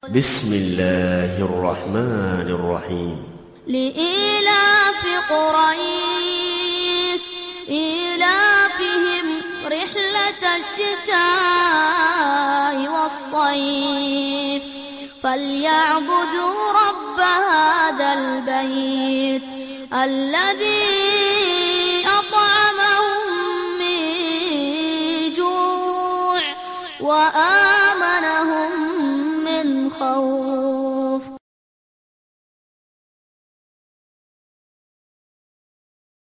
بسم الله الرحمن الرحيم. لإيلاف قريش إيلافهم رحلة الشتاء والصيف فليعبدوا رب هذا البيت الذي أطعمهم من جوع وآمنهم من خوف.